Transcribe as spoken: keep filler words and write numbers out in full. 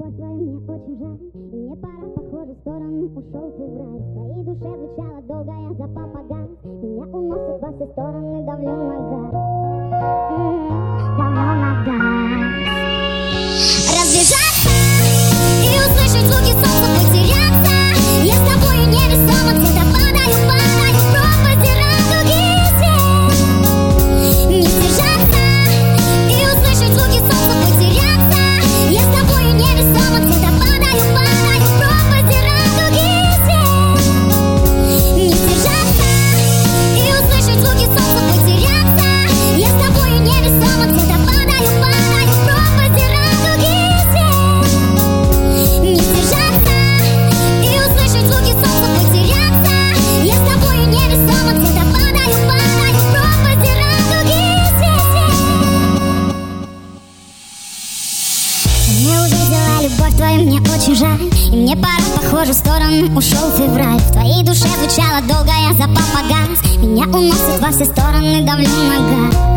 любовь твою мне очень жаль, и мне пора, похоже, в сторону ушел ты в рай. В твоей душе звучало долго, я запал погас. Меня уносит во все стороны, давлю на газ, м-м, давлю на газ. Разбежаться и услышать звуки солнца, потеряться. Я с тобою невесомо, где-то падаю, падаю в пропасть, радуги свет. Не сдержаться и услышать звуки солнца, потеряться. Я с тобою невесомо, где-то падаю, падаю в пропасть, радуги свет. Не сдержаться и услышать звуки солнца, потеряться. Я с тобою невесомо, где-то падаю, падаю в пропасть, радуги свет. Не сдержаться и услышать звуки солнца, потеряться. Я с тобою невесомо, где-то падаю, падаю в пропасть, радуги свет. Мне уже взяла любовь твою, мне очень жаль, и мне пора, похоже, в сторону ушел февраль. В твоей душе звучало долго, я запал погас. Меня уносит во все стороны, давлю на газ.